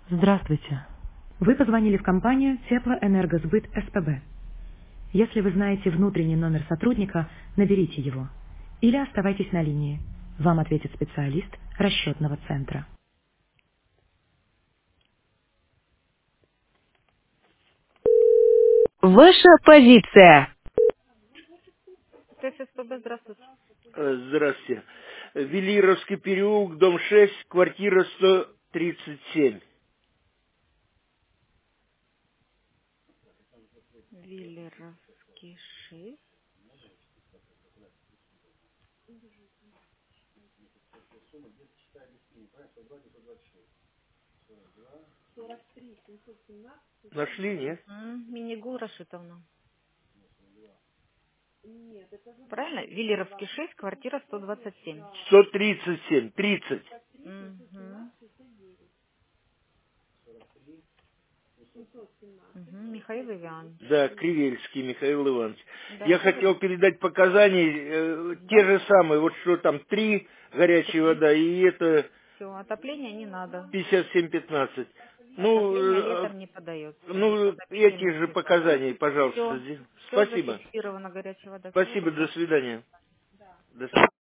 Здравствуйте. Вы позвонили в компанию Теплоэнергосбыт СПБ. Если вы знаете внутренний номер сотрудника, наберите его. Или оставайтесь на линии. Вам ответит специалист расчетного центра. Ваша позиция. ТССПБ, здравствуйте. Здравствуйте. Велировский переулок, дом 6, квартира 137. Виллеровский 6. Нашли, нет? Минигул Рашитовна. Правильно? Виллеровский 6, квартира 127. 137, 30. Мгм. Мгм. Михаил Иван. Да, Кривельский Михаил Иванович. Да, Я что хотел вы... передать показания, те Да? же самые, вот что там 3 горячая 3. вода, и это Все, отопления не надо. 57-15. Отопление Ну, летом не подается. ну, Вода эти же печенегская. показания, пожалуйста. Все, все Спасибо. зафиксировано, горячая вода. Всего Спасибо, до доброго. свидания. До свидания.